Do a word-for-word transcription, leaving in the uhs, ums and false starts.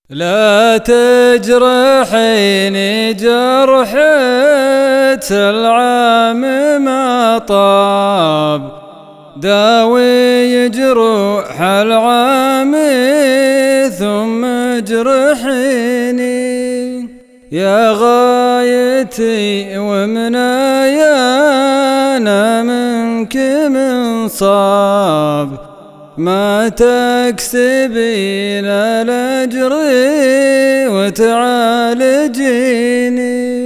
لا تجرحيني جرحة العام ما طاب، داوي جروح العام ثم اجرحيني. يا غايتي ومنايانا منك من صاب، ما تكسبين الأجر وتعالجيني.